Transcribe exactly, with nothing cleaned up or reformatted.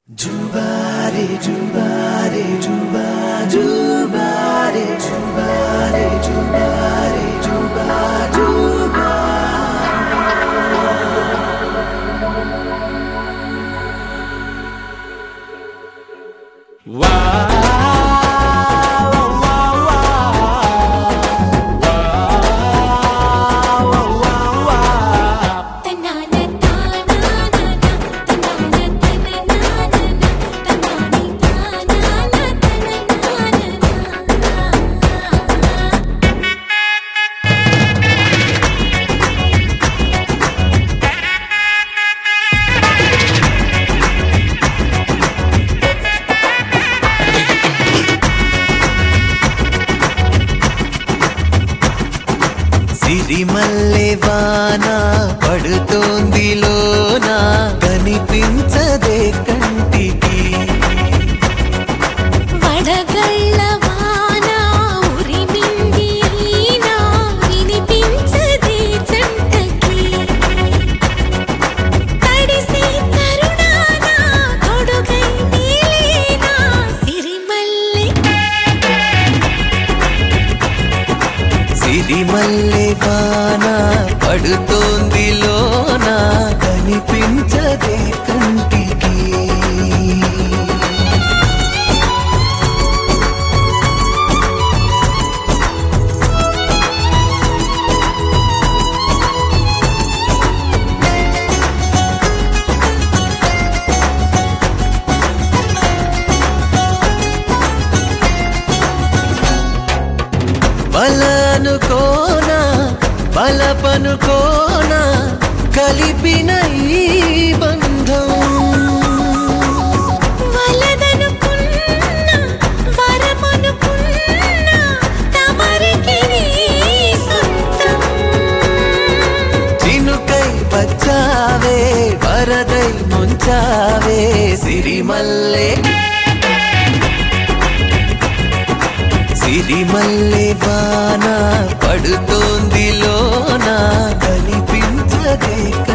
Jubare, jubare, juba, jubare, jubare, jubare, juba, juba. Wow. సిరిమల్లె వాన పడుతోంది లోన కనిపించదే కంటికి వడగళ్ళ వాన ఉరిమింది ఈనా వినిపించదే జంటకి తడిసి తరుణాన కొడుకై నీలేనా సిరిమల్లె సిరిమల్లె వాన పడుతోంది లోన కనిపించదే కంటికి బలనుకోనా బలపనుకోనా కలిపిన ఈ బంధం వలదనుకున్నా వరమనుకున్నా తమరికి నీ సొంతం చినుకై వచ్చావే వరదై ముంచావే సిరిమల్లె సిరిమల్లె వాన పడుతోంది లోన కనిపించదే